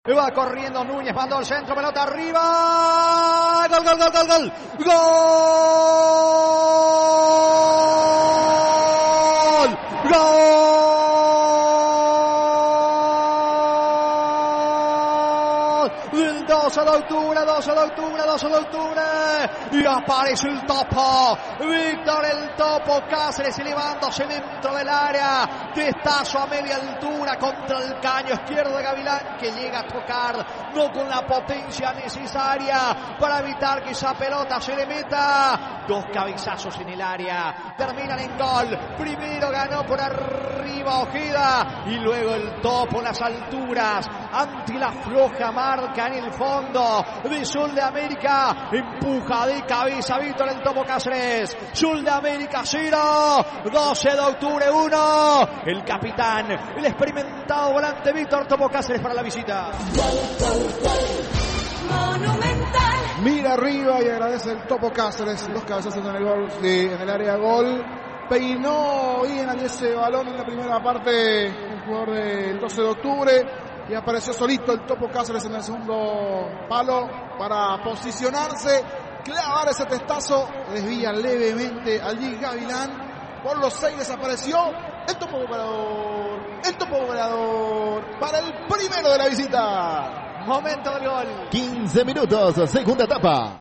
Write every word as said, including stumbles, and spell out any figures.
Va corriendo Núñez, mandó al centro, pelota arriba. Gol, gol, gol, gol, gol. Gol. Gol. El doce de octubre, doce de octubre, doce de octubre. Y aparece el topo. Víctor el Topo Cáceres elevándose dentro del área. Testazo a media altura contra el caño izquierdo de Gavilán, que llega a tocar, no con la potencia necesaria para evitar que esa pelota se le meta. Dos cabezazos en el área, terminan en gol. Primero ganó por arriba Ojeda y luego el Topo en las alturas ante la floja marca en el fondo de Sol de América. Empuja de cabeza Víctor el Topo Cáceres. Sol de América cero, doce de octubre uno. El capitán, el experimentado volante Víctor Topo Cáceres para la visita. Monumental. Mira arriba y agradece el Topo Cáceres. Dos cabezazos en el gol, sí, en el área gol. Peinó bien allí ese balón en la primera parte el jugador del doce de octubre y apareció solito el Topo Cáceres en el segundo palo para posicionarse, clavar ese testazo. Desvía levemente allí Gavilán. Por los seis desapareció el Topo Volador. El Topo Volador para el primero de la visita. Momento del gol. quince minutos, segunda etapa.